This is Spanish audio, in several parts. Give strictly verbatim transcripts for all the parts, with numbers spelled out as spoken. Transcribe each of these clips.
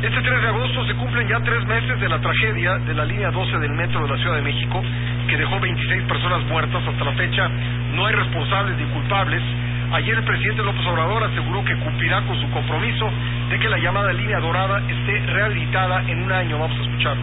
Este tres de agosto se cumplen ya tres meses de la tragedia de la línea doce del metro de la Ciudad de México, que dejó veintiséis personas muertas. Hasta la fecha no hay responsables ni culpables. Ayer el presidente López Obrador aseguró que cumplirá con su compromiso de que la llamada línea dorada esté rehabilitada en un año. Vamos a escucharlo.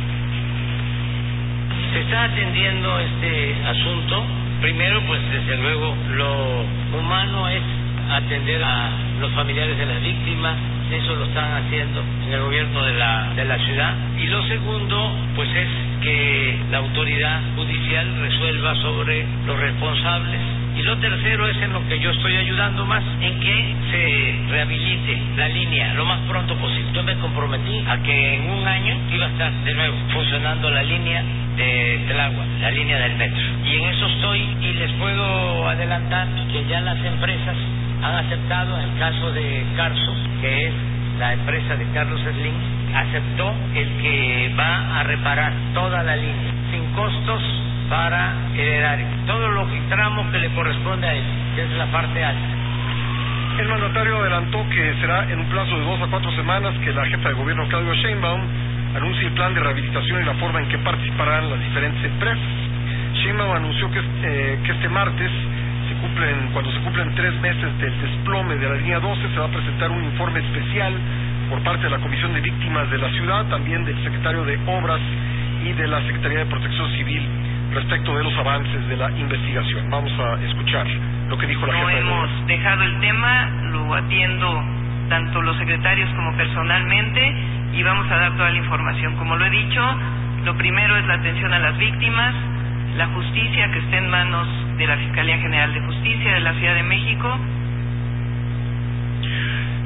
Se está atendiendo este asunto. Primero, pues desde luego, lo humano es atender a los familiares de las víctimas. Eso lo están haciendo en el gobierno de la de la ciudad. Y lo segundo, pues es que la autoridad judicial resuelva sobre los responsables. Y lo tercero es en lo que yo estoy ayudando más, en que se rehabilite la línea lo más pronto posible. Yo me comprometí a que en un año iba a estar de nuevo funcionando la línea de Tláhuac, la línea del metro. Y en eso estoy, y les puedo adelantar que ya las empresas han aceptado. En el caso de Carso, que es la empresa de Carlos Slim, aceptó el que va a reparar toda la línea sin costos para el erario, todo lo que tramo que le corresponde a él, que es la parte alta. El mandatario adelantó que será en un plazo de dos a cuatro semanas que la jefa de gobierno, Claudia Sheinbaum, anuncie el plan de rehabilitación y la forma en que participarán las diferentes empresas. Sheinbaum anunció que, eh, que este martes, se cumplen, cuando se cumplen tres meses del desplome de la línea doce, se va a presentar un informe especial por parte de la Comisión de Víctimas de la Ciudad, también del secretario de Obras y de la Secretaría de Protección Civil, respecto de los avances de la investigación. Vamos a escuchar lo que dijo la jefa de gobierno. No hemos dejado el tema, lo atiendo tanto los secretarios como personalmente, y vamos a dar toda la información. Como lo he dicho, lo primero es la atención a las víctimas, la justicia que esté en manos de la Fiscalía General de Justicia de la Ciudad de México,